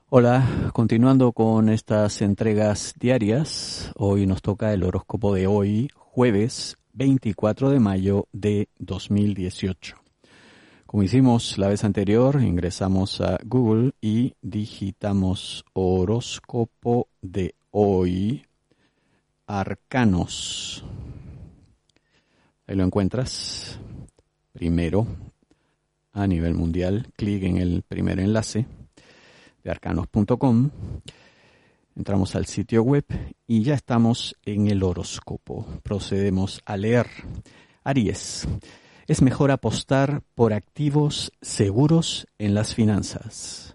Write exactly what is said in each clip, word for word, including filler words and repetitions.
Hola, continuando con estas entregas diarias, hoy nos toca el horóscopo de hoy, jueves veinticuatro de mayo de dos mil dieciocho. Como hicimos la vez anterior, ingresamos a Google y digitamos horóscopo de hoy, arcanos. Ahí lo encuentras. Primero, a nivel mundial, clic en el primer enlace de arcanos punto com, entramos al sitio web y ya estamos en el horóscopo. Procedemos a leer. Aries, es mejor apostar por activos seguros en las finanzas.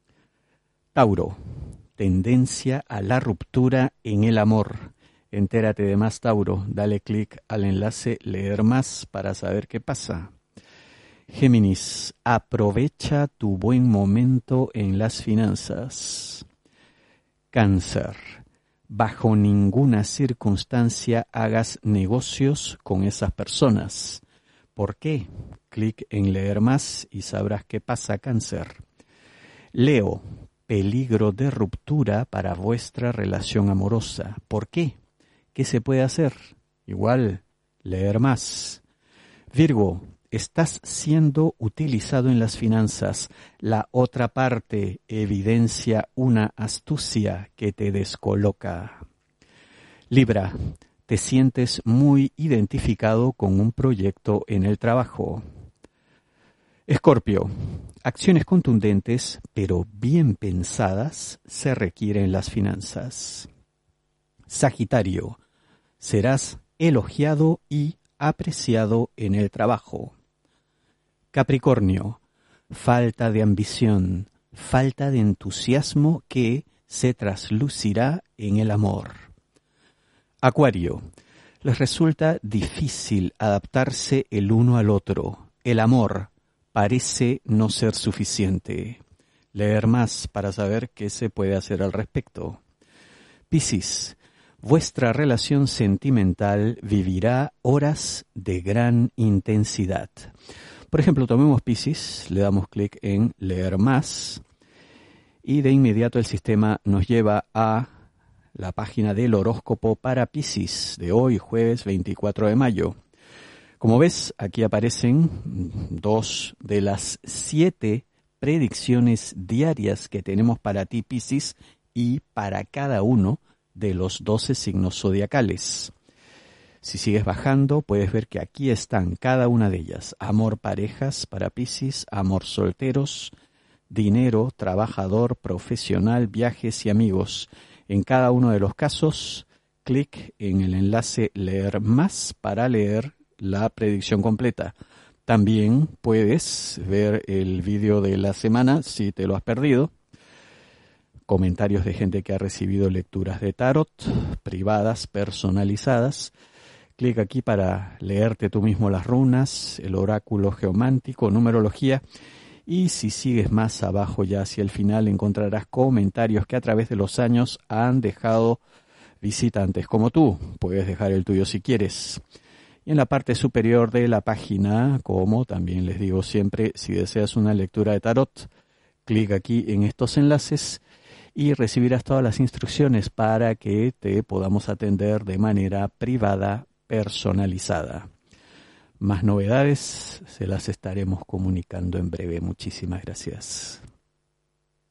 Tauro, tendencia a la ruptura en el amor. Entérate de más, Tauro. Dale clic al enlace leer más para saber qué pasa. Géminis, aprovecha tu buen momento en las finanzas. Cáncer, bajo ninguna circunstancia hagas negocios con esas personas. ¿Por qué? Clic en leer más y sabrás qué pasa, Cáncer. Leo, peligro de ruptura para vuestra relación amorosa. ¿Por qué? ¿Qué se puede hacer? Igual, leer más. Virgo, estás siendo utilizado en las finanzas. La otra parte evidencia una astucia que te descoloca. Libra, te sientes muy identificado con un proyecto en el trabajo. Escorpio, acciones contundentes pero bien pensadas se requieren en las finanzas. Sagitario, serás elogiado y apreciado en el trabajo. Capricornio, falta de ambición, falta de entusiasmo que se traslucirá en el amor. Acuario, les resulta difícil adaptarse el uno al otro. El amor parece no ser suficiente. Leer más para saber qué se puede hacer al respecto. Piscis, vuestra relación sentimental vivirá horas de gran intensidad. Por ejemplo, tomemos Piscis, le damos clic en leer más y de inmediato el sistema nos lleva a la página del horóscopo para Piscis de hoy, jueves veinticuatro de mayo. Como ves, aquí aparecen dos de las siete predicciones diarias que tenemos para ti, Piscis, y para cada uno de los doce signos zodiacales. Si sigues bajando, puedes ver que aquí están cada una de ellas. Amor, parejas para Piscis, amor, solteros, dinero, trabajador, profesional, viajes y amigos. En cada uno de los casos, clic en el enlace leer más para leer la predicción completa. También puedes ver el vídeo de la semana si te lo has perdido. Comentarios de gente que ha recibido lecturas de tarot, privadas, personalizadas. Clic aquí para leerte tú mismo las runas, el oráculo geomántico, numerología. Y si sigues más abajo ya hacia el final encontrarás comentarios que a través de los años han dejado visitantes como tú. Puedes dejar el tuyo si quieres. Y en la parte superior de la página, como también les digo siempre, si deseas una lectura de tarot, clic aquí en estos enlaces y recibirás todas las instrucciones para que te podamos atender de manera privada, personalizada. Más novedades se las estaremos comunicando en breve. Muchísimas gracias.